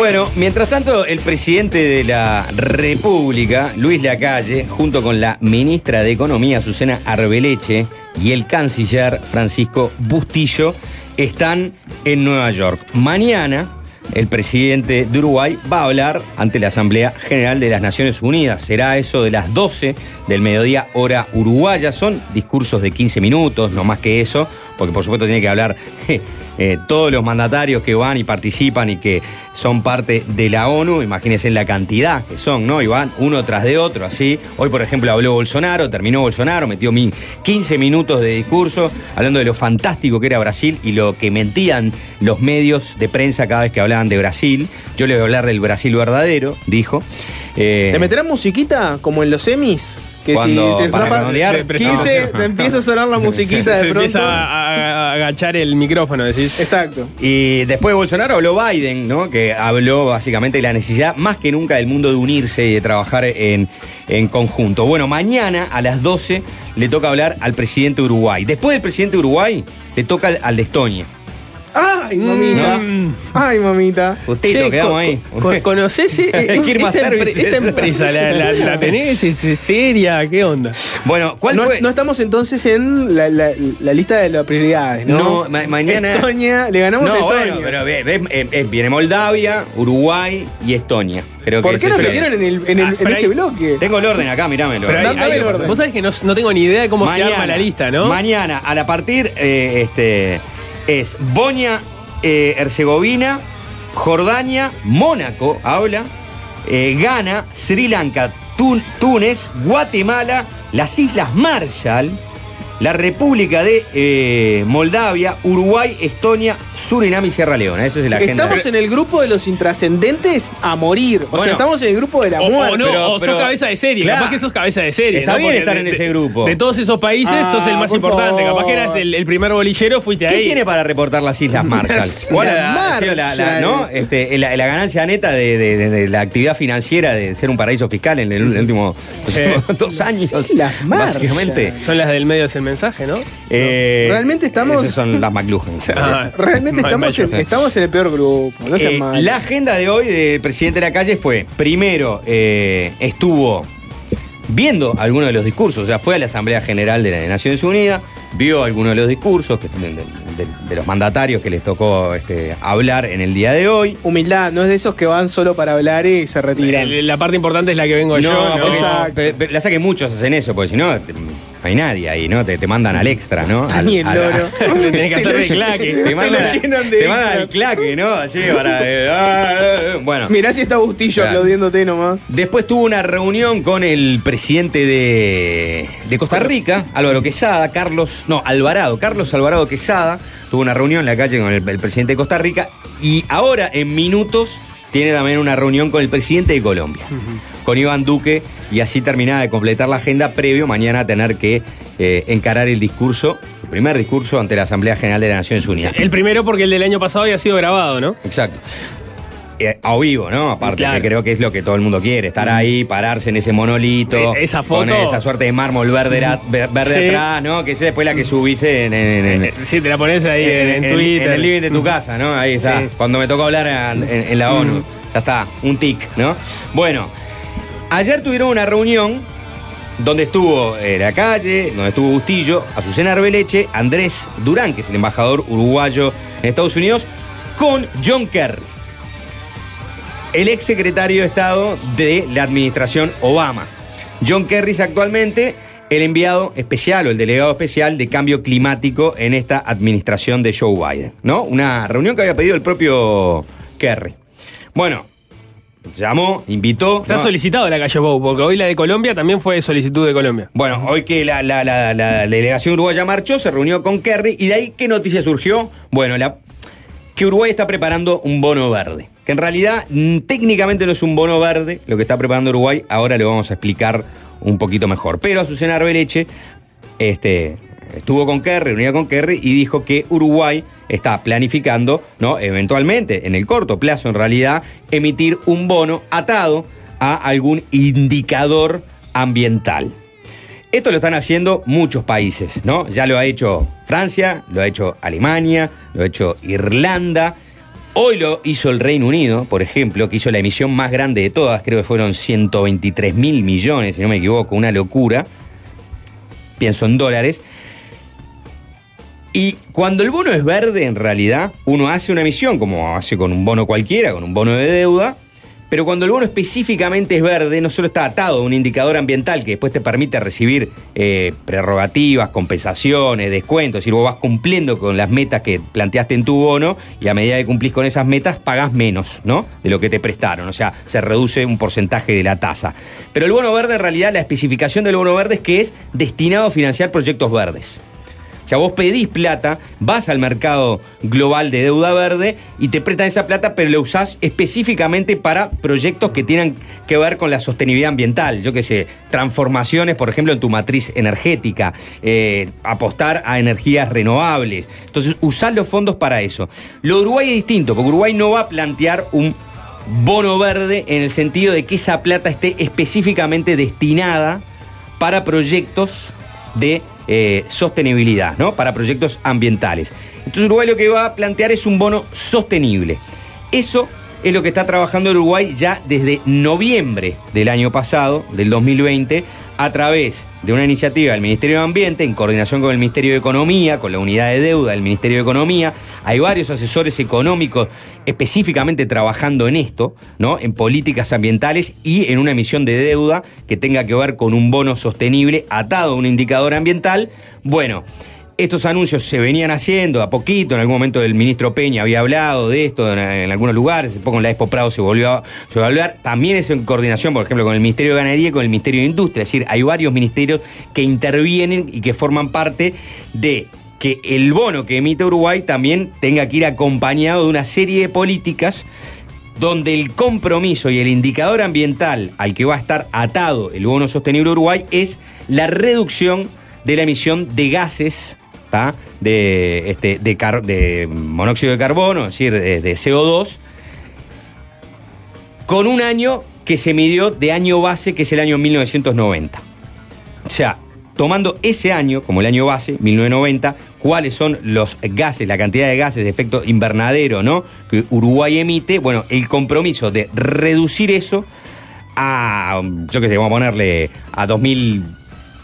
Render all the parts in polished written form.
Bueno, mientras tanto, el presidente de la República, Luis Lacalle, junto con la ministra de Economía, Susana Arbeleche, y el canciller Francisco Bustillo, están en Nueva York. Mañana, el presidente de Uruguay va a hablar ante la Asamblea General de las Naciones Unidas. Será eso de las 12 del mediodía, hora uruguaya. Son discursos de 15 minutos, no más que eso, porque por supuesto tiene que hablar todos los mandatarios que van y participan y que son parte de la ONU. Imagínense la cantidad que son, ¿no? Y van uno tras de otro, así. Hoy, por ejemplo, habló Bolsonaro, terminó Bolsonaro, metió 15 minutos de discurso, hablando de lo fantástico que era Brasil y lo que mentían los medios de prensa cada vez que hablaban de Brasil. Yo les voy a hablar del Brasil verdadero, dijo. ¿Te meterán musiquita como en los semis? Que cuando, si te para redondear, 15, te empieza a sonar la musiquita de pronto. Se empieza a agachar el micrófono, decís. Exacto. Y después de Bolsonaro habló Biden, ¿no? Que habló básicamente de la necesidad más que nunca del mundo de unirse y de trabajar en conjunto. Bueno, mañana a las 12 le toca hablar al presidente de Uruguay. Después del presidente de Uruguay le toca al de Estonia. ¡Ay, mamita! ¡Ay, mamita! Justito, quedamos ahí. ¿Conocés esta empresa? ¿La tenés? ¿Es seria? ¿Qué onda? Bueno, ¿cuál fue? No estamos entonces en la lista de las prioridades, ¿no? No, mañana... Estonia, le ganamos a Estonia. Bueno, pero viene Moldavia, Uruguay y Estonia. Creo ¿Por que qué no metieron en ese bloque? Tengo el orden acá, mirámelo. Dame el orden. Vos sabés que no tengo ni idea de cómo se arma la lista, ¿no? Mañana, a la partir, es Bosnia, Herzegovina, Jordania, Mónaco, habla, Ghana, Sri Lanka, Túnez, Guatemala, las Islas Marshall, la República de Moldavia, Uruguay, Estonia, Surinam y Sierra Leona. Esa es la agenda. Estamos en el grupo de los intrascendentes a morir. O sea, estamos en el grupo de la muerte. O sos cabeza de serie. Claro, capaz que sos cabeza de serie. Está bien estar en ese grupo. De todos esos países sos el más importante. Favor. Capaz que eras el primer bolillero, fuiste ahí. ¿Qué tiene para reportar las Islas Marshall? ¿Cuál ha sido la ganancia neta de la actividad financiera de ser un paraíso fiscal en el último 2 años? Islas Marshall. Básicamente. Son las del medio del mensaje, ¿no? Realmente estamos... Esas son las McLuhan. Realmente estamos en el peor grupo. No sean malos. La agenda de hoy del presidente de la calle fue, primero, estuvo viendo algunos de los discursos, o sea, fue a la Asamblea General de las Naciones Unidas, vio algunos de los discursos de los mandatarios que les tocó hablar en el día de hoy. Humildad, no es de esos que van solo para hablar y se retiran. La parte importante es la que vengo yo. Pero la saque muchos hacen eso, porque si no, no hay nadie ahí, ¿no? Te mandan al extra, ¿no? Ni el loro. Tenés que hacer el claque. Te mandan al claque, ¿no? Así para... bueno. Mirá si está Bustillo aplaudiéndote nomás. Después tuvo una reunión con el presidente de Costa Rica, Carlos Alvarado Quesada. Tuvo una reunión en la calle con el presidente de Costa Rica. Y ahora, en minutos, tiene también una reunión con el presidente de Colombia, con Iván Duque, y así terminaba de completar la agenda previo mañana a tener que encarar el discurso, su primer discurso ante la Asamblea General de las Naciones Unidas. El primero porque el del año pasado había sido grabado, ¿no? Exacto. A vivo, ¿no? Aparte, claro, que creo que es lo que todo el mundo quiere, estar ahí, pararse en ese monolito, esa foto, con esa suerte de mármol verde atrás, ¿no? Que es después la que subís sí, te la pones ahí en Twitter. En el living de tu casa, ¿no? Ahí está. Sí. Cuando me tocó hablar en la ONU. Ya está, un tic, ¿no? Bueno, ayer tuvieron una reunión donde estuvo la calle, donde estuvo Bustillo, Azucena Arbeleche, Andrés Durán, que es el embajador uruguayo en Estados Unidos, con John Kerry, el ex secretario de Estado de la administración Obama. John Kerry es actualmente el enviado especial o el delegado especial de cambio climático en esta administración de Joe Biden, ¿no? Una reunión que había pedido el propio Kerry. Bueno, llamó, invitó. Está solicitado la calle Bou, porque hoy la de Colombia también fue solicitud de Colombia. Bueno, hoy que la delegación uruguaya marchó, se reunió con Kerry, y de ahí, ¿qué noticia surgió? Bueno, que Uruguay está preparando un bono verde. Que en realidad técnicamente no es un bono verde lo que está preparando Uruguay, ahora lo vamos a explicar un poquito mejor. Pero Azucena Arbeleche estuvo con Kerry, reunida con Kerry, y dijo que Uruguay está planificando, ¿no?, eventualmente, en el corto plazo en realidad, emitir un bono atado a algún indicador ambiental. Esto lo están haciendo muchos países, ¿no? Ya lo ha hecho Francia, lo ha hecho Alemania, lo ha hecho Irlanda. Hoy lo hizo el Reino Unido, por ejemplo, que hizo la emisión más grande de todas, creo que fueron 123.000 millones, si no me equivoco, una locura, pienso en dólares. Y cuando el bono es verde, en realidad, uno hace una emisión, como hace con un bono cualquiera, con un bono de deuda, pero cuando el bono específicamente es verde, no solo está atado a un indicador ambiental que después te permite recibir prerrogativas, compensaciones, descuentos, es decir, vos vas cumpliendo con las metas que planteaste en tu bono y a medida que cumplís con esas metas pagás menos, ¿no?, de lo que te prestaron, o sea, se reduce un porcentaje de la tasa. Pero el bono verde, en realidad, la especificación del bono verde es que es destinado a financiar proyectos verdes. O sea, vos pedís plata, vas al mercado global de deuda verde y te prestan esa plata, pero la usás específicamente para proyectos que tienen que ver con la sostenibilidad ambiental. Yo qué sé, transformaciones, por ejemplo, en tu matriz energética, apostar a energías renovables. Entonces, usás los fondos para eso. Lo de Uruguay es distinto, porque Uruguay no va a plantear un bono verde en el sentido de que esa plata esté específicamente destinada para proyectos de sostenibilidad, ¿no?, para proyectos ambientales. Entonces Uruguay lo que va a plantear es un bono sostenible. Eso es lo que está trabajando el Uruguay ya desde noviembre del año pasado, del 2020, a través de una iniciativa del Ministerio de Ambiente, en coordinación con el Ministerio de Economía, con la unidad de deuda del Ministerio de Economía. Hay varios asesores económicos específicamente trabajando en esto, ¿no?, en políticas ambientales y en una emisión de deuda que tenga que ver con un bono sostenible atado a un indicador ambiental. Bueno, estos anuncios se venían haciendo a poquito. En algún momento el ministro Peña había hablado de esto en algunos lugares. Un poco en la Expo Prado se volvió a hablar. También es en coordinación, por ejemplo, con el Ministerio de Ganadería y con el Ministerio de Industria. Es decir, hay varios ministerios que intervienen y que forman parte de que el bono que emite Uruguay también tenga que ir acompañado de una serie de políticas donde el compromiso y el indicador ambiental al que va a estar atado el bono sostenible Uruguay es la reducción de la emisión de gases, de monóxido de carbono, es decir, de CO2, con un año que se midió de año base, que es el año 1990. O sea, tomando ese año como el año base, 1990, cuáles son los gases, la cantidad de gases de efecto invernadero, ¿no?, que Uruguay emite. Bueno, el compromiso de reducir eso a, yo qué sé, vamos a ponerle a 2030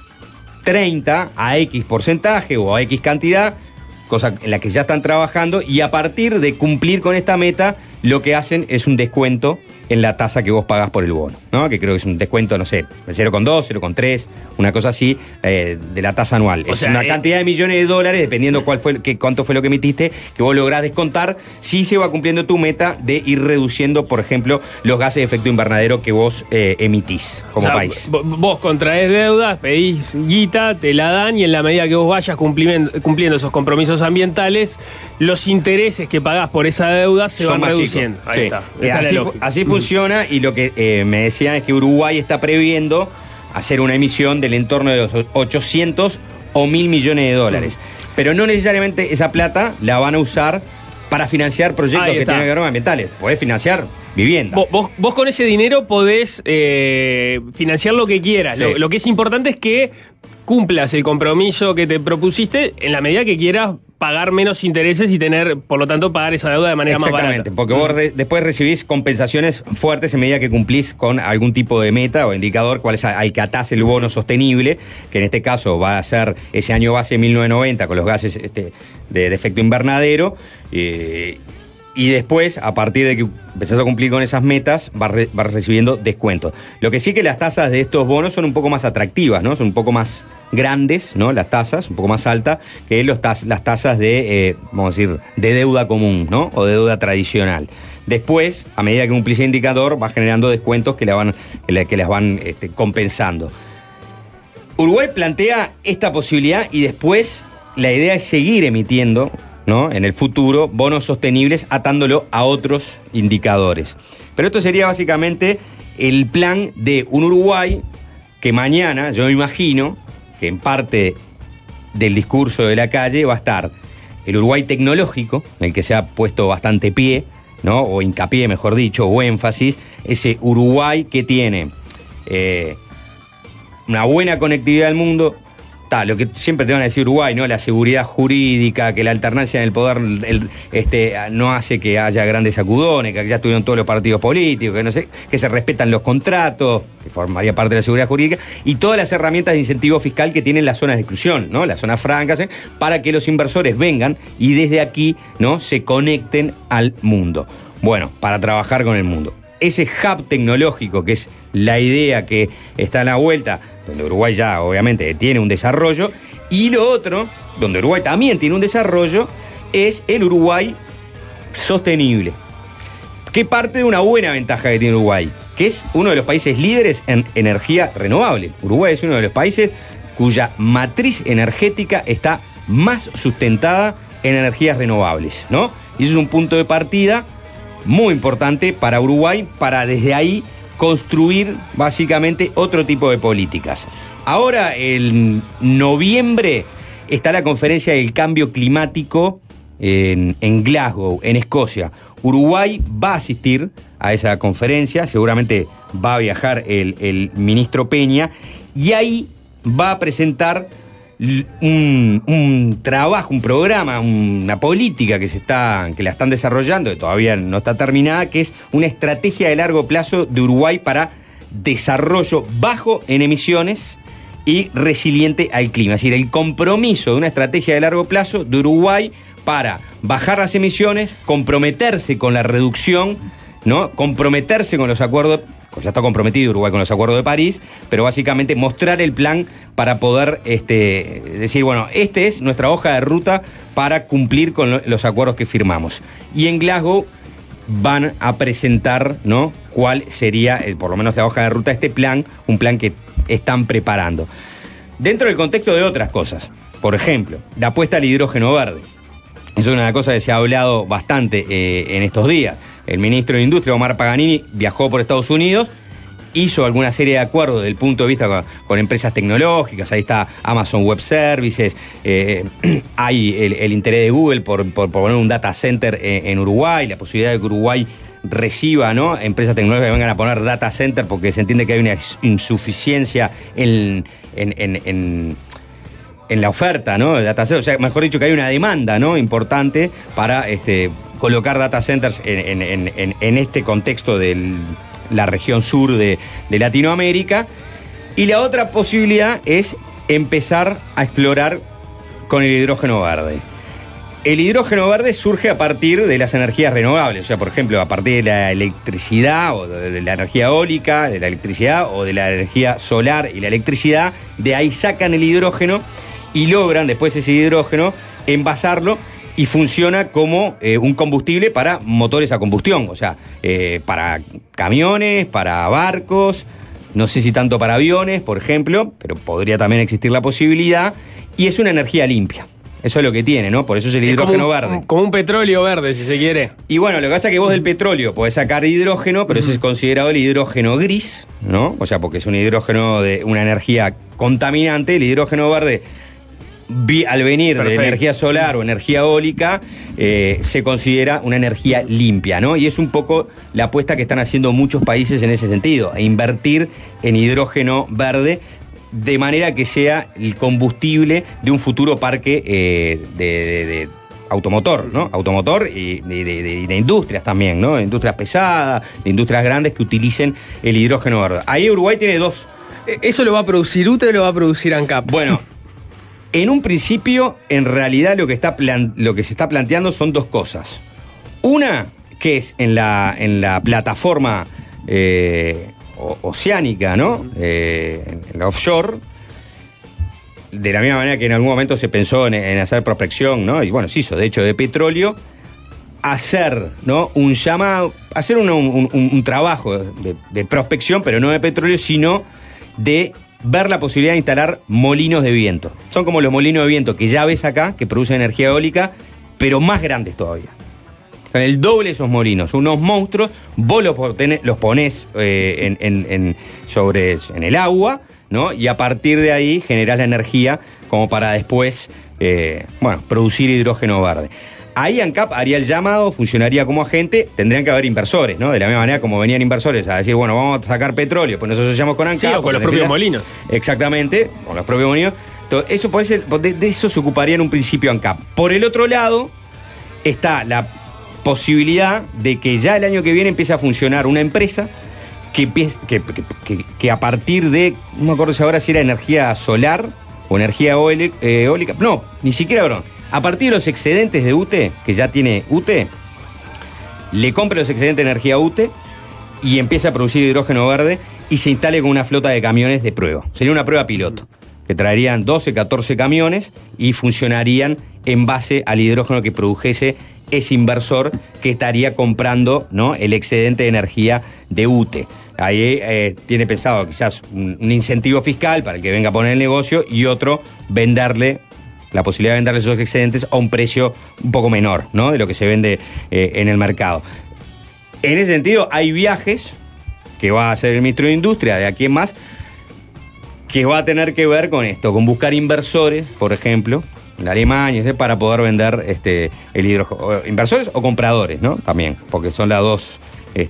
a X porcentaje o a X cantidad, cosa en la que ya están trabajando, y a partir de cumplir con esta meta, lo que hacen es un descuento en la tasa que vos pagás por el bono, ¿no?, que creo que es un descuento, no sé, 0,2, 0,3, una cosa así, de la tasa anual. O es sea, una cantidad de millones de dólares, dependiendo cuánto fue lo que emitiste, que vos lográs descontar, si se va cumpliendo tu meta de ir reduciendo, por ejemplo, los gases de efecto invernadero que vos emitís como país. Vos contraes deudas, pedís guita, te la dan, y en la medida que vos vayas cumpliendo esos compromisos ambientales, los intereses que pagás por esa deuda se van reduciendo. Ahí está. Así funciona, y lo que me decían es que Uruguay está previendo hacer una emisión del entorno de los 800 o 1.000 millones de dólares. Pero no necesariamente esa plata la van a usar para financiar proyectos que tengan que ver con ambientales. Podés financiar vivienda. Vos con ese dinero podés financiar lo que quieras. Sí. Lo que es importante es que cumplas el compromiso que te propusiste en la medida que quieras pagar menos intereses y tener, por lo tanto, pagar esa deuda de manera más barata. Exactamente, porque vos después recibís compensaciones fuertes en medida que cumplís con algún tipo de meta o indicador, cuál es al que atás el bono sostenible, que en este caso va a ser ese año base 1990 con los gases de efecto invernadero, y después, a partir de que empezás a cumplir con esas metas, vas recibiendo descuentos. Lo que sí, que las tasas de estos bonos son un poco más atractivas, ¿no? Son un poco más grandes, ¿no?, las tasas, un poco más altas que las tasas de, vamos a decir, de deuda común, ¿no?, o de deuda tradicional. Después, a medida que cumplís el indicador, va generando descuentos que las van compensando. Uruguay plantea esta posibilidad, y después la idea es seguir emitiendo, ¿no?, en el futuro, bonos sostenibles atándolo a otros indicadores. Pero esto sería básicamente el plan de un Uruguay que mañana, yo me imagino, que en parte del discurso de la calle va a estar el Uruguay tecnológico, en el que se ha puesto bastante pie, ¿no?, o hincapié, mejor dicho, o énfasis, ese Uruguay que tiene una buena conectividad al mundo, lo que siempre te van a decir Uruguay, ¿no? La seguridad jurídica, que la alternancia en el poder no hace que haya grandes sacudones, que ya estuvieron todos los partidos políticos, que no sé, que se respetan los contratos, que formaría parte de la seguridad jurídica, y todas las herramientas de incentivo fiscal que tienen las zonas de exclusión, ¿no? Las zonas francas, para que los inversores vengan y desde aquí, ¿no? Se conecten al mundo. Bueno, para trabajar con el mundo. Ese hub tecnológico, que es la idea que está a la vuelta, donde Uruguay ya obviamente tiene un desarrollo, y lo otro, donde Uruguay también tiene un desarrollo, es el Uruguay sostenible, que parte de una buena ventaja que tiene Uruguay, que es uno de los países líderes en energía renovable. Uruguay es uno de los países cuya matriz energética está más sustentada en energías renovables, ¿no? Y eso es un punto de partida muy importante para Uruguay, para desde ahí construir básicamente otro tipo de políticas. Ahora, en noviembre, está la conferencia del cambio climático en Glasgow, en Escocia. Uruguay va a asistir a esa conferencia, seguramente va a viajar el ministro Peña, y ahí va a presentar un trabajo, un programa, una política que la están desarrollando, que todavía no está terminada, que es una estrategia de largo plazo de Uruguay para desarrollo bajo en emisiones y resiliente al clima. Es decir, el compromiso de una estrategia de largo plazo de Uruguay para bajar las emisiones, comprometerse con la reducción, ¿no? Comprometerse con los acuerdos. Ya está comprometido Uruguay con los acuerdos de París, pero básicamente mostrar el plan para poder decir, bueno, esta es nuestra hoja de ruta para cumplir con los acuerdos que firmamos. Y en Glasgow van a presentar, ¿no?, cuál sería, por lo menos la hoja de ruta, este plan, un plan que están preparando. Dentro del contexto de otras cosas, por ejemplo, la apuesta al hidrógeno verde. Eso es una cosa que se ha hablado bastante en estos días. El ministro de Industria, Omar Paganini, viajó por Estados Unidos, hizo alguna serie de acuerdos desde el punto de vista con empresas tecnológicas. Ahí está Amazon Web Services, hay el interés de Google por poner un data center en Uruguay, la posibilidad de que Uruguay reciba, ¿no?, empresas tecnológicas que vengan a poner data center porque se entiende que hay una insuficiencia en la oferta, ¿no?, de data center. O sea, mejor dicho, que hay una demanda, ¿no?, importante para colocar data centers en este contexto de la región sur de Latinoamérica. Y la otra posibilidad es empezar a explorar con el hidrógeno verde. El hidrógeno verde surge a partir de las energías renovables, o sea, por ejemplo, a partir de la electricidad o de la energía eólica, de la electricidad o de la energía solar y la electricidad. De ahí sacan el hidrógeno y logran después ese hidrógeno envasarlo, y funciona como un combustible para motores a combustión, o sea, para camiones, para barcos, no sé si tanto para aviones, por ejemplo, pero podría también existir la posibilidad, y es una energía limpia. Eso es lo que tiene, ¿no? Por eso es el hidrógeno verde. Como un petróleo verde, si se quiere. Y bueno, lo que pasa es que vos del petróleo podés sacar hidrógeno, pero ese es considerado el hidrógeno gris, ¿no? O sea, porque es un hidrógeno de una energía contaminante. El hidrógeno verde, al venir Perfecto. De energía solar o energía eólica, se considera una energía limpia, ¿no? Y es un poco la apuesta que están haciendo muchos países en ese sentido, a invertir en hidrógeno verde, de manera que sea el combustible de un futuro parque de automotor, ¿no? Automotor y de industrias también, ¿no? De industrias pesadas, de industrias grandes que utilicen el hidrógeno verde. Ahí Uruguay tiene dos. ¿Eso lo va a producir UTE o lo va a producir ANCAP? Bueno, en un principio, en realidad lo que se está planteando son dos cosas. Una, que es en la plataforma oceánica, ¿no? En la offshore, de la misma manera que en algún momento se pensó en hacer prospección, ¿no? Y bueno, se hizo, de hecho, de petróleo, hacer, ¿no?, un llamado, hacer un trabajo de prospección, pero no de petróleo, sino de ver la posibilidad de instalar molinos de viento. Son como los molinos de viento que ya ves acá, que producen energía eólica, pero más grandes todavía. Son el doble de esos molinos, unos monstruos. Vos los ponés en el agua, ¿no? Y a partir de ahí generás la energía como para después producir hidrógeno verde. Ahí ANCAP haría el llamado, funcionaría como agente, tendrían que haber inversores, ¿no? De la misma manera como venían inversores a decir, bueno, vamos a sacar petróleo, pues nosotros asociamos con ANCAP. Sí, o con los propios molinos. Exactamente, con los propios molinos. Eso puede ser, de eso se ocuparía en un principio ANCAP. Por el otro lado, está la posibilidad de que ya el año que viene empiece a funcionar una empresa que a partir de, no me acuerdo si ahora si era energía solar o energía eólica, no, ni siquiera, perdón, a partir de los excedentes de UTE, que ya tiene UTE, le compre los excedentes de energía UTE y empiece a producir hidrógeno verde y se instale con una flota de camiones de prueba. Sería una prueba piloto, que traerían 12, 14 camiones y funcionarían en base al hidrógeno que produjese ese inversor que estaría comprando, ¿no?, el excedente de energía de UTE. Ahí tiene pensado quizás un incentivo fiscal para el que venga a poner el negocio y otro, la posibilidad de venderle esos excedentes a un precio un poco menor, ¿no?, de lo que se vende en el mercado. En ese sentido, hay viajes que va a hacer el ministro de Industria de aquí en más, que va a tener que ver con esto, con buscar inversores, por ejemplo, en Alemania, para poder vender el hidrógeno. Inversores o compradores, ¿no? También, porque son las dos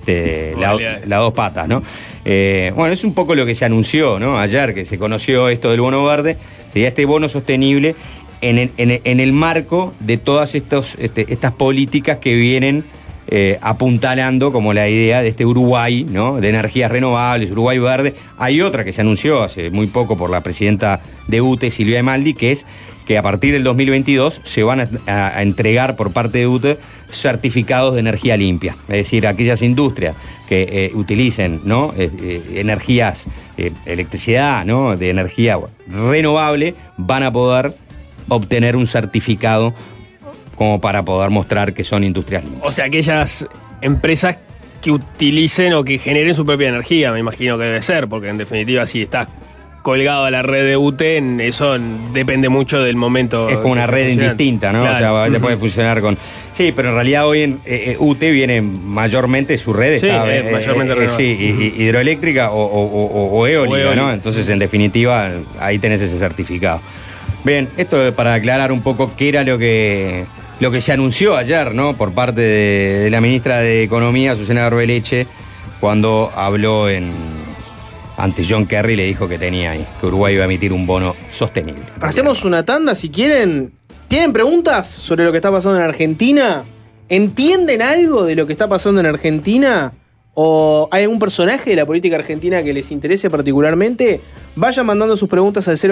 patas, ¿no? Bueno, es un poco lo que se anunció, ¿no? Ayer que se conoció esto del bono verde, sería este bono sostenible en el marco de todas estas políticas que vienen apuntalando como la idea de este Uruguay, ¿no?, de energías renovables, Uruguay verde. Hay otra que se anunció hace muy poco por la presidenta de UTE, Silvia Emaldi, que es que a partir del 2022 se van a entregar por parte de UTE certificados de energía limpia. Es decir, aquellas industrias que utilicen, ¿no?, energías, electricidad, ¿no?, de energía renovable, van a poder obtener un certificado como para poder mostrar que son industrias limpias. O sea, aquellas empresas que utilicen o que generen su propia energía, me imagino que debe ser, porque en definitiva si estás colgado a la red de UTE, eso depende mucho del momento. Es como una red indistinta, ¿no? Claro. O sea, puede funcionar con... Sí, pero en realidad hoy en UTE viene mayormente su red, está mayormente hidroeléctrica o eólica, ¿no? Entonces, en definitiva, ahí tenés ese certificado. Bien, esto para aclarar un poco qué era lo que se anunció ayer, ¿no?, por parte de la ministra de Economía, Susana Arbeleche, cuando habló ante John Kerry, le dijo que Uruguay iba a emitir un bono sostenible. Hacemos una tanda, si quieren. ¿Tienen preguntas sobre lo que está pasando en Argentina? ¿Entienden algo de lo que está pasando en Argentina? ¿O hay algún personaje de la política argentina que les interese particularmente? Vayan mandando sus preguntas al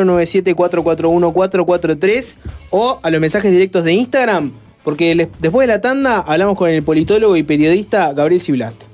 097-441-443 o a los mensajes directos de Instagram, porque después de la tanda hablamos con el politólogo y periodista Gabriel Siblat.